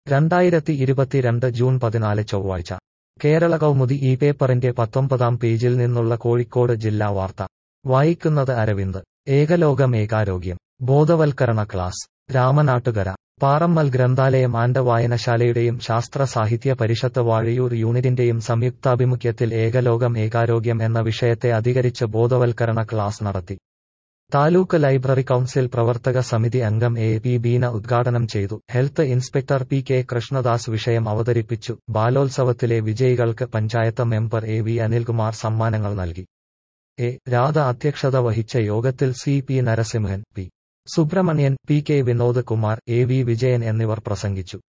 2022 June 14 ചൊവ്വാഴ്ച കേരള കൗമുദി ഈ പേപ്പറിന്റെ 19-ാം പേജിൽ നിന്നുള്ള കോഴിക്കോട് ജില്ലാ വാർത്ത വായിക്കുന്നത് അരവിന്ദ്. ഏകലോകം ഏകാരോഗ്യം ബോധവൽക്കരണ ക്ലാസ് രാമനാട്ടുകര. പാറമ്മൽ ഗ്രന്ഥാലയം ആൻഡ് വായനശാലയുടെയും ശാസ്ത്ര സാഹിത്യ പരിഷത്ത് വാഴയൂർ യൂണിറ്റിന്റെയും സംയുക്താഭിമുഖ്യത്തിൽ ഏകലോകം ഏകാരോഗ്യം എന്ന വിഷയത്തെ അധികരിച്ച് ബോധവൽക്കരണ ക്ലാസ് നടത്തി. താലൂക്ക് ലൈബ്രറി കൗൺസിൽ പ്രവർത്തക സമിതി അംഗം പി ബീന ഉദ്ഘാടനം ചെയ്തു. Health inspector P K Krishnadas വിഷയം അവതരിപ്പിച്ചു. ബാലോത്സവത്തിലെ വിജയികൾക്ക് പഞ്ചായത്ത് മെമ്പർ വി അനിൽകുമാർ സമ്മാനങ്ങൾ നൽകി. രാധ അധ്യക്ഷത വഹിച്ച യോഗത്തിൽ P Narasimhan, P Subrahmanyan, P K Vinod Kumar, V Vijayan എന്നിവർ പ്രസംഗിച്ചു.